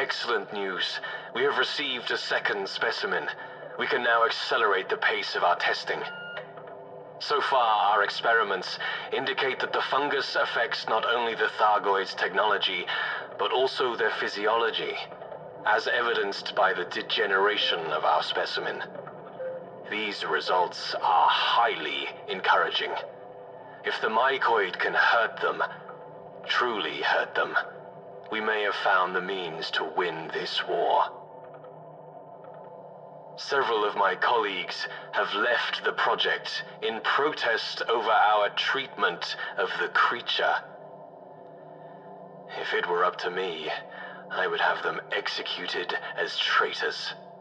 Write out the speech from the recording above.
Excellent news. We have received a second specimen. We can now accelerate the pace of our testing. So far, our experiments indicate that the fungus affects not only the Thargoids' technology, but also their physiology, as evidenced by the degeneration of our specimen. These results are highly encouraging. If the mycoid can hurt them, truly hurt them, we may have found the means to win this war. Several of my colleagues have left the project in protest over our treatment of the creature. If it were up to me, I would have them executed as traitors.